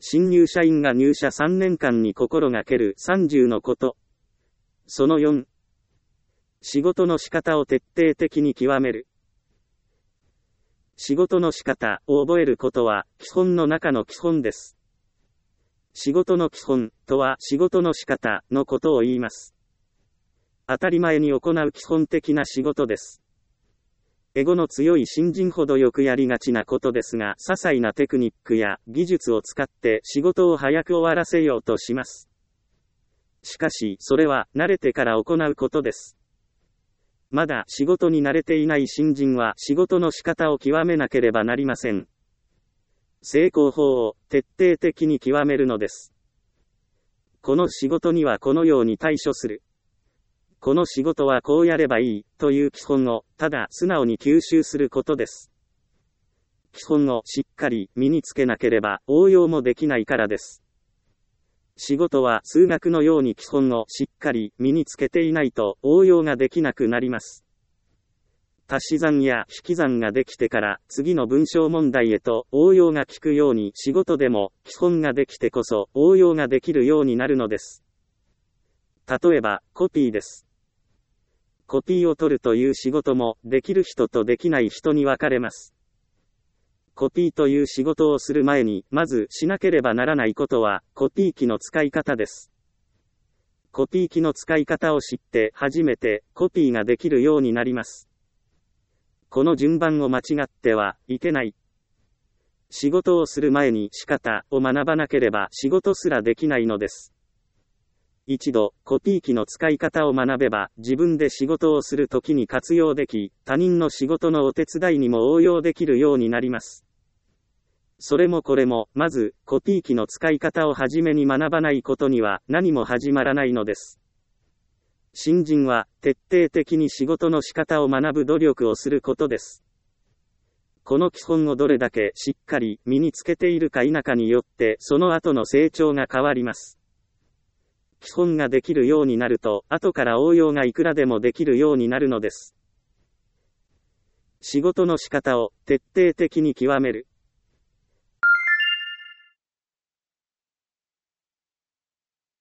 新入社員が入社3年間に心がける30のこと。その4。仕事の仕方を徹底的に極める。仕事の仕方を覚えることは基本の中の基本です。仕事の基本とは仕事の仕方のことを言います。当たり前に行う基本的な仕事です。エゴの強い新人ほどよくやりがちなことですが、些細なテクニックや技術を使って仕事を早く終わらせようとします。しかし、それは慣れてから行うことです。まだ仕事に慣れていない新人は仕事の仕方を極めなければなりません。成功法を徹底的に極めるのです。この仕事にはこのように対処する。この仕事はこうやればいいという基本をただ素直に吸収することです。基本をしっかり身につけなければ応用もできないからです。仕事は数学のように基本をしっかり身につけていないと応用ができなくなります。足し算や引き算ができてから次の文章問題へと応用が効くように仕事でも基本ができてこそ応用ができるようになるのです。例えばコピーです。コピーを取るという仕事もできる人とできない人に分かれます。コピーという仕事をする前にまずしなければならないことはコピー機の使い方です。コピー機の使い方を知って初めてコピーができるようになります。この順番を間違ってはいけない。仕事をする前に仕方を学ばなければ仕事すらできないのです。一度コピー機の使い方を学べば自分で仕事をするときに活用でき、他人の仕事のお手伝いにも応用できるようになります。それもこれもまずコピー機の使い方をはじめに学ばないことには何も始まらないのです。新人は徹底的に仕事の仕方を学ぶ努力をすることです。この基本をどれだけしっかり身につけているか否かによってその後の成長が変わります。基本ができるようになると、後から応用がいくらでもできるようになるのです。仕事の仕方を徹底的に極める。